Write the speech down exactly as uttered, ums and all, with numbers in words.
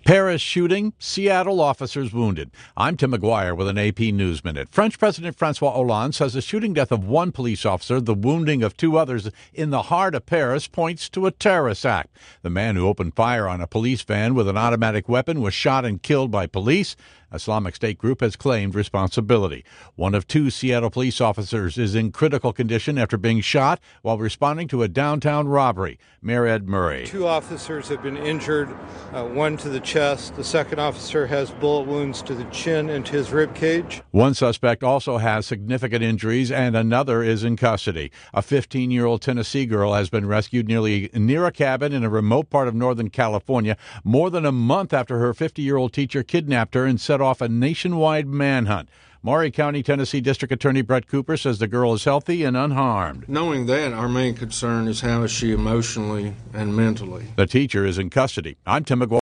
Paris shooting, Seattle officers wounded. I'm Tim McGuire with an A P News Minute. French President François Hollande says the shooting death of one police officer, the wounding of two others in the heart of Paris, points to a terrorist act. The man who opened fire on a police van with an automatic weapon was shot and killed by police. Islamic State group has claimed responsibility. One of two Seattle police officers is in critical condition after being shot while responding to a downtown robbery. Mayor Ed Murray. Two officers have been injured, uh, one to the chest. The second officer has bullet wounds to the chin and to his rib cage. One suspect also has significant injuries and another is in custody. A fifteen-year-old Tennessee girl has been rescued nearly near a cabin in a remote part of Northern California more than a month after her fifty-year-old teacher kidnapped her and set off a nationwide manhunt. Maury County, Tennessee District Attorney Brett Cooper says the girl is healthy and unharmed. Knowing that, our main concern is how is she emotionally and mentally. The teacher is in custody. I'm Tim McGuire.